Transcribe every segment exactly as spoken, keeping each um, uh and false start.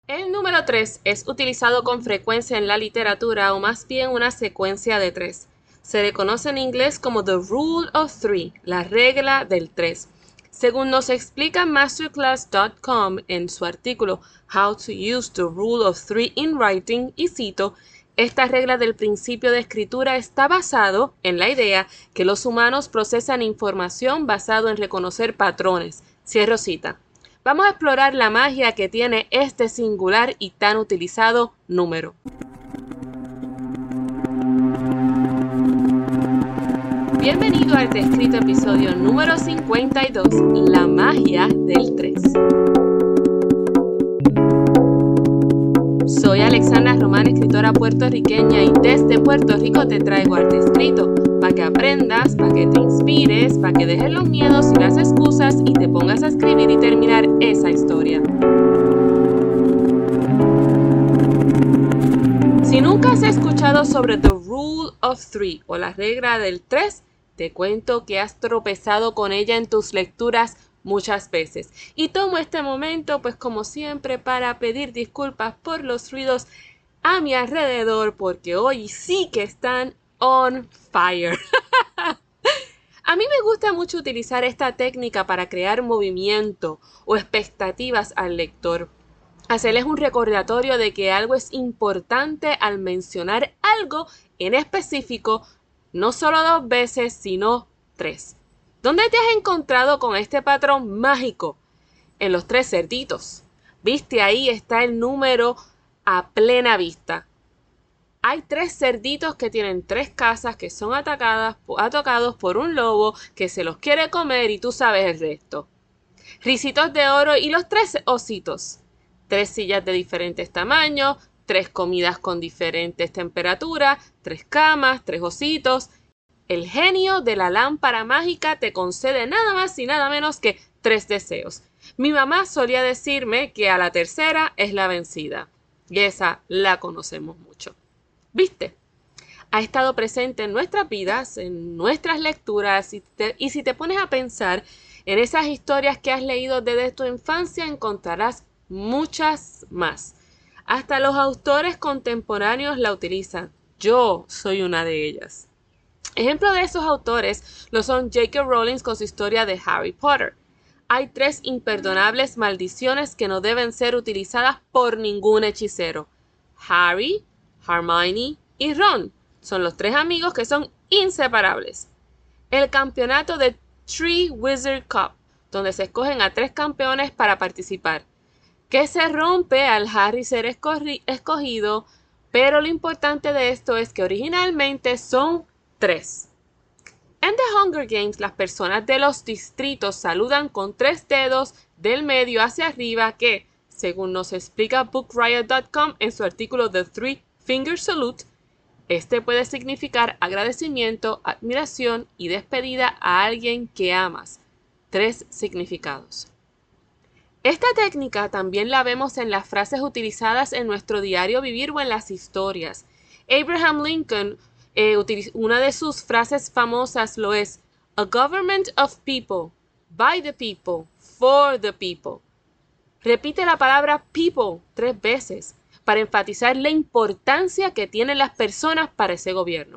El número tres es utilizado con frecuencia en la literatura o más bien una secuencia de tres. Se le conoce en inglés como the rule of three, la regla del tres. Según nos explica masterclass punto com en su artículo How to use the rule of three in writing, y cito, esta regla del principio de escritura está basado en la idea que los humanos procesan información basado en reconocer patrones. Cierro cita. Vamos a explorar la magia que tiene este singular y tan utilizado número. Bienvenido al Descrito episodio número cincuenta y dos, la magia del tres. Soy Alexandra Román, escritora puertorriqueña, y desde Puerto Rico te traigo Arte Escrito, para que aprendas, para que te inspires, para que dejes los miedos y las excusas y te pongas a escribir y terminar esa historia. Si nunca has escuchado sobre The Rule of Three o la regla del tres, te cuento que has tropezado con ella en tus lecturas muchas veces. Y tomo este momento, pues como siempre, para pedir disculpas por los ruidos a mi alrededor, porque hoy sí que están on fire. A mí me gusta mucho utilizar esta técnica para crear movimiento o expectativas al lector. Hacerles un recordatorio de que algo es importante al mencionar algo en específico, no solo dos veces, sino tres. ¿Dónde te has encontrado con este patrón mágico? En los tres cerditos. ¿Viste? Ahí está el número a plena vista. Hay tres cerditos que tienen tres casas que son atacadas, atacados por un lobo que se los quiere comer y tú sabes el resto. Ricitos de oro y los tres ositos. Tres sillas de diferentes tamaños, tres comidas con diferentes temperaturas, tres camas, tres ositos. El genio de la lámpara mágica te concede nada más y nada menos que tres deseos. Mi mamá solía decirme que a la tercera es la vencida. Y esa la conocemos mucho. ¿Viste? Ha estado presente en nuestras vidas, en nuestras lecturas, y, te, y si te pones a pensar en esas historias que has leído desde tu infancia, encontrarás muchas más. Hasta los autores contemporáneos la utilizan. Yo soy una de ellas. Ejemplo de esos autores lo son J K Rowling con su historia de Harry Potter. Hay tres imperdonables maldiciones que no deben ser utilizadas por ningún hechicero. Harry, Hermione y Ron son los tres amigos que son inseparables. El campeonato de Three Wizard Cup, donde se escogen a tres campeones para participar, que se rompe al Harry ser escogido, pero lo importante de esto es que originalmente son tres. En The Hunger Games, las personas de los distritos saludan con tres dedos del medio hacia arriba que, según nos explica book riot punto com en su artículo The Three Finger Salute, este puede significar agradecimiento, admiración y despedida a alguien que amas. Tres significados. Esta técnica también la vemos en las frases utilizadas en nuestro diario vivir o en las historias. Abraham Lincoln, eh, una de sus frases famosas lo es: A government of people, by the people, for the people. Repite la palabra people tres veces para enfatizar la importancia que tienen las personas para ese gobierno.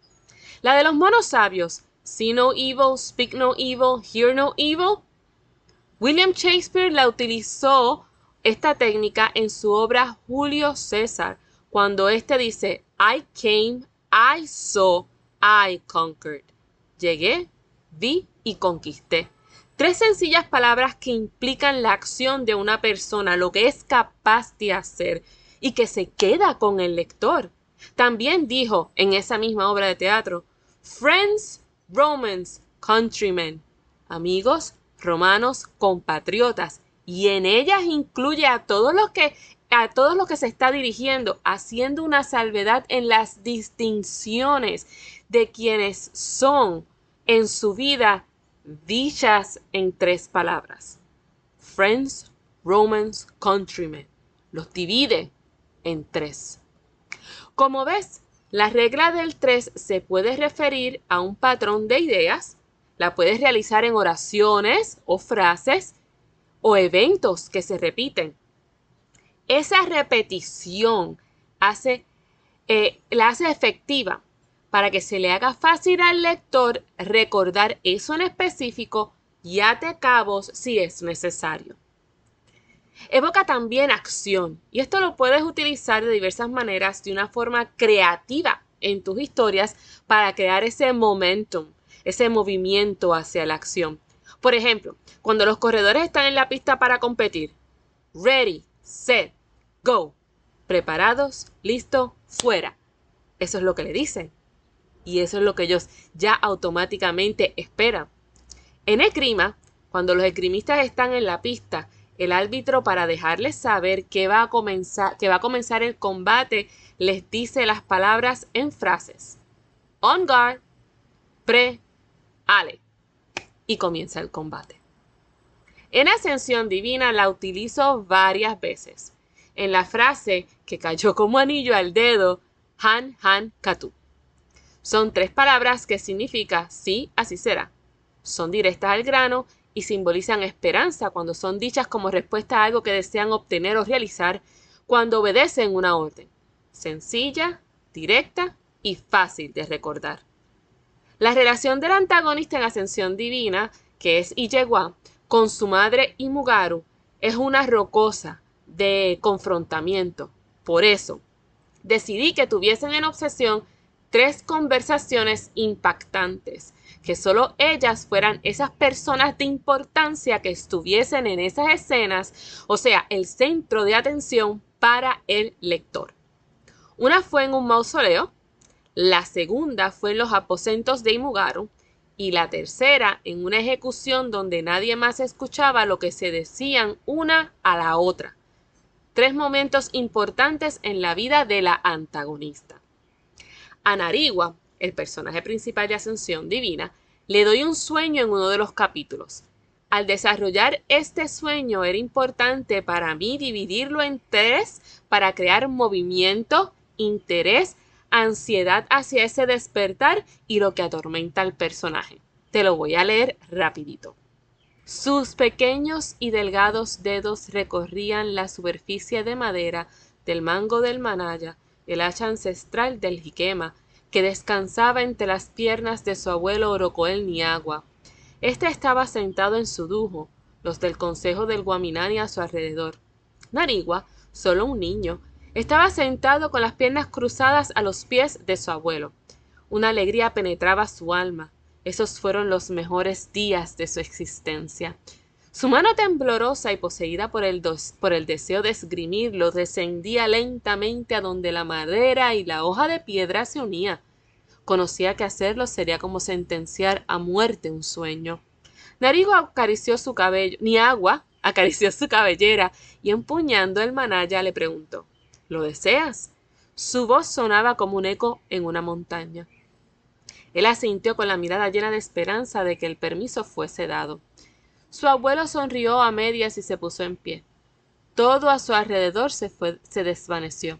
La de los monos sabios, see no evil, speak no evil, hear no evil. William Shakespeare la utilizó esta técnica en su obra Julio César, cuando éste dice: I came, I saw, I conquered. Llegué, vi y conquisté. Tres sencillas palabras que implican la acción de una persona, lo que es capaz de hacer y que se queda con el lector. También dijo en esa misma obra de teatro: Friends, Romans, countrymen. Amigos, romanos, compatriotas. Y en ellas incluye a todos los que, a todos los que se está dirigiendo, haciendo una salvedad en las distinciones de quienes son en su vida dichas en tres palabras. Friends, Romans, countrymen. Los divide en tres. Como ves, la regla del tres se puede referir a un patrón de ideas, la puedes realizar en oraciones o frases o eventos que se repiten. Esa repetición hace, eh, la hace efectiva para que se le haga fácil al lector recordar eso en específico y ate cabos si es necesario. Evoca también acción, y esto lo puedes utilizar de diversas maneras de una forma creativa en tus historias para crear ese momentum, ese movimiento hacia la acción. Por ejemplo, cuando los corredores están en la pista para competir, ready, set, go, preparados, listo, fuera. Eso es lo que le dicen. Y eso es lo que ellos ya automáticamente esperan. En esgrima, cuando los esgrimistas están en la pista, el árbitro, para dejarles saber que va a comenzar, que va a comenzar el combate, les dice las palabras en frases. On guard, pre, ale. Y comienza el combate. En Ascensión Divina la utilizo varias veces. En la frase que cayó como anillo al dedo, Han, Han, Katu. Son tres palabras que significa sí, así será. Son directas al grano y simbolizan esperanza cuando son dichas como respuesta a algo que desean obtener o realizar cuando obedecen una orden. Sencilla, directa y fácil de recordar. La relación del antagonista en Ascensión Divina, que es Iyewa, con su madre Imugaru, es una rocosa de confrontamiento. Por eso, decidí que tuviesen en obsesión tres conversaciones impactantes, que solo ellas fueran esas personas de importancia que estuviesen en esas escenas, o sea, el centro de atención para el lector. Una fue en un mausoleo, la segunda fue en los aposentos de Imugaru y la tercera en una ejecución donde nadie más escuchaba lo que se decían una a la otra. Tres momentos importantes en la vida de la antagonista. A Narigua, el personaje principal de Ascensión Divina, le doy un sueño en uno de los capítulos. Al desarrollar este sueño era importante para mí dividirlo en tres para crear movimiento, interés, ansiedad hacia ese despertar y lo que atormenta al personaje. Te lo voy a leer rapidito. Sus pequeños y delgados dedos recorrían la superficie de madera del mango del manaya, el hacha ancestral del jiquema, que descansaba entre las piernas de su abuelo Orocoel Niagua. Este estaba sentado en su dujo, los del consejo del Guaminani a su alrededor. Narigua, solo un niño, estaba sentado con las piernas cruzadas a los pies de su abuelo. Una alegría penetraba su alma. Esos fueron los mejores días de su existencia. Su mano temblorosa y poseída por el, dos, por el deseo de esgrimirlo descendía lentamente a donde la madera y la hoja de piedra se unían. Conocía que hacerlo sería como sentenciar a muerte un sueño. Narigua acarició su cabello, Niagua acarició su cabellera y empuñando el manaya le preguntó, ¿lo deseas? Su voz sonaba como un eco en una montaña. Él asintió con la mirada llena de esperanza de que el permiso fuese dado. Su abuelo sonrió a medias y se puso en pie. Todo a su alrededor se, fue, se desvaneció.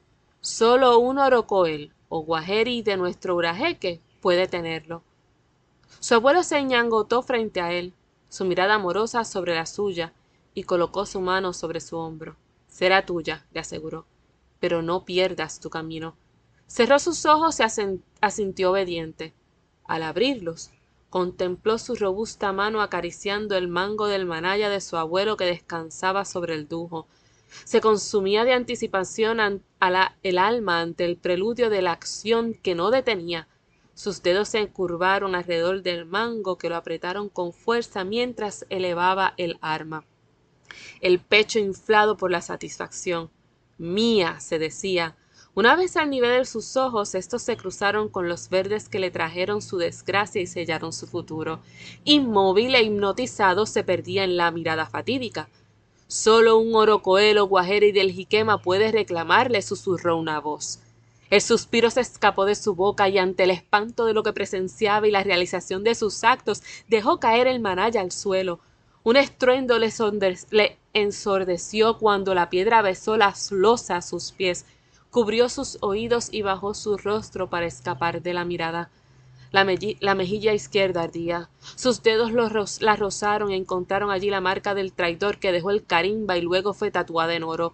Solo un orocoel o guajeri de nuestro urajeque puede tenerlo. Su abuelo se ñangotó frente a él, su mirada amorosa sobre la suya, y colocó su mano sobre su hombro. Será tuya, le aseguró, pero no pierdas tu camino. Cerró sus ojos y asintió obediente. Al abrirlos, contempló su robusta mano acariciando el mango del manaya de su abuelo que descansaba sobre el dujo. Se consumía de anticipación a la, el alma ante el preludio de la acción que no detenía. Sus dedos se encurvaron alrededor del mango que lo apretaron con fuerza mientras elevaba el arma. El pecho inflado por la satisfacción. Mía, se decía. Una vez al nivel de sus ojos, estos se cruzaron con los verdes que le trajeron su desgracia y sellaron su futuro. Inmóvil e hipnotizado se perdía en la mirada fatídica. Solo un orocoelo guajeri del jiquema puede reclamarle, susurró una voz. El suspiro se escapó de su boca y ante el espanto de lo que presenciaba y la realización de sus actos, dejó caer el manaya al suelo. Un estruendo le, le ensordeció cuando la piedra besó las losas a sus pies. Cubrió sus oídos y bajó su rostro para escapar de la mirada. La, la mejilla izquierda ardía. Sus dedos lo ro la rozaron y encontraron allí la marca del traidor que dejó el carimba y luego fue tatuada en oro.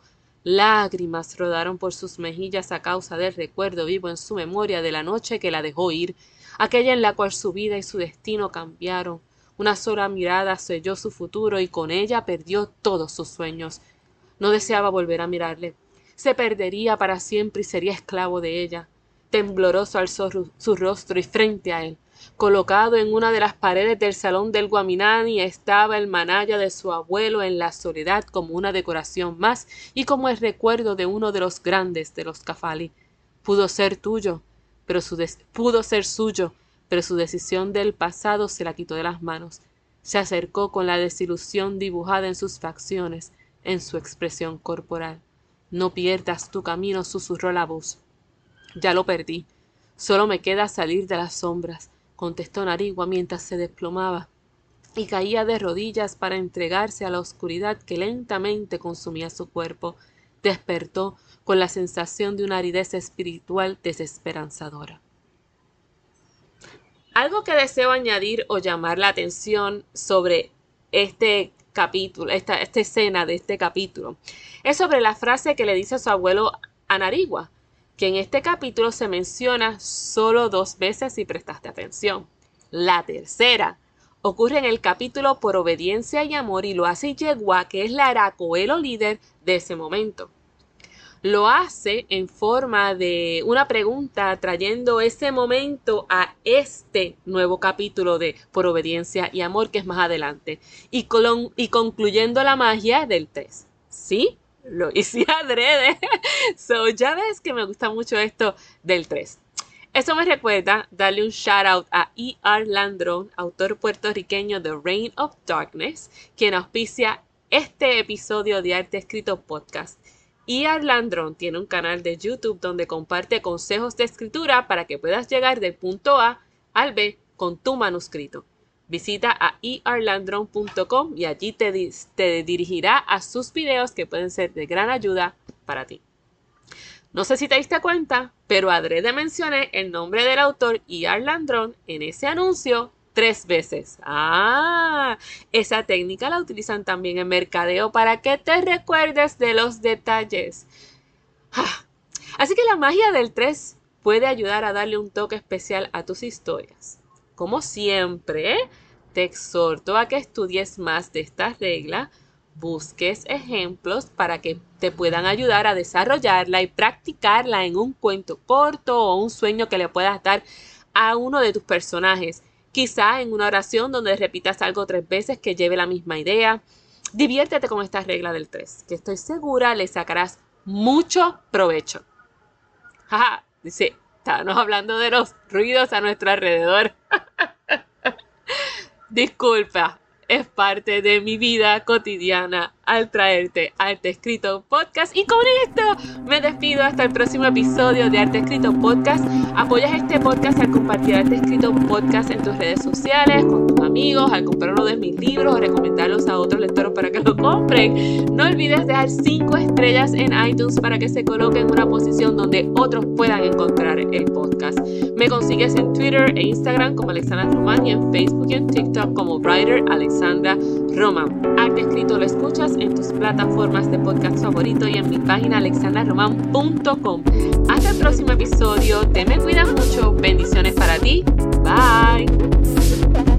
Lágrimas rodaron por sus mejillas a causa del recuerdo vivo en su memoria de la noche que la dejó ir, aquella en la cual su vida y su destino cambiaron. Una sola mirada selló su futuro y con ella perdió todos sus sueños. No deseaba volver a mirarle. Se perdería para siempre y sería esclavo de ella. Tembloroso alzó su rostro y frente a él, colocado en una de las paredes del salón del Guaminani, estaba el manaya de su abuelo en la soledad como una decoración más y como el recuerdo de uno de los grandes de los Cafali. Pudo ser tuyo, pero su des- pudo ser suyo, pero su decisión del pasado se la quitó de las manos. Se acercó con la desilusión dibujada en sus facciones, en su expresión corporal. No pierdas tu camino, susurró la voz. Ya lo perdí. Solo me queda salir de las sombras, contestó Narigua mientras se desplomaba y caía de rodillas para entregarse a la oscuridad que lentamente consumía su cuerpo. Despertó con la sensación de una aridez espiritual desesperanzadora. Algo que deseo añadir o llamar la atención sobre este capítulo, esta, esta escena de este capítulo, es sobre la frase que le dice a su abuelo a Narigua, que en este capítulo se menciona solo dos veces si prestaste atención. La tercera ocurre en el capítulo Por obediencia y amor y lo hace Yegua, que es la Aracoelo líder de ese momento. Lo hace en forma de una pregunta trayendo ese momento a este nuevo capítulo de Por obediencia y amor que es más adelante y, con, y concluyendo la magia del tres. ¿Sí? Lo hice adrede. So, ya ves que me gusta mucho esto del tres. Eso me recuerda darle un shout out a E R Landron, autor puertorriqueño de Reign of Darkness, quien auspicia este episodio de Arte Escrito Podcast. E R Landron tiene un canal de YouTube donde comparte consejos de escritura para que puedas llegar del punto A al B con tu manuscrito. Visita a e r landron punto com y allí te, di- te dirigirá a sus videos que pueden ser de gran ayuda para ti. No sé si te diste cuenta, pero adrede mencioné el nombre del autor E R Landron en ese anuncio tres veces. Ah, esa técnica la utilizan también en mercadeo para que te recuerdes de los detalles. Ah, así que la magia del tres puede ayudar a darle un toque especial a tus historias. Como siempre, te exhorto a que estudies más de esta regla, busques ejemplos para que te puedan ayudar a desarrollarla y practicarla en un cuento corto o un sueño que le puedas dar a uno de tus personajes. Quizá en una oración donde repitas algo tres veces que lleve la misma idea. Diviértete con esta regla del tres, que estoy segura le sacarás mucho provecho. Jaja, dice, estábamos hablando de los ruidos a nuestro alrededor. Disculpa, es parte de mi vida cotidiana al traerte Arte Escrito Podcast. Y con esto me despido hasta el próximo episodio de Arte Escrito Podcast. Apoyas este podcast al compartir Arte Escrito Podcast en tus redes sociales, con tus amigos, al comprar uno de mis libros o recomendarlos a otros lectores para que lo compren. No olvides dejar cinco estrellas en iTunes para que se coloque en una posición donde otros puedan encontrar el podcast. Me consigues en Twitter e Instagram como Alexandra Román y en Facebook y en TikTok como Writer Alexandra Román. Arte Escrito lo escuchas en tus plataformas de podcast favorito y en mi página alexandra román punto com. Hasta el próximo episodio. Te me cuidas mucho. Bendiciones para ti. Bye.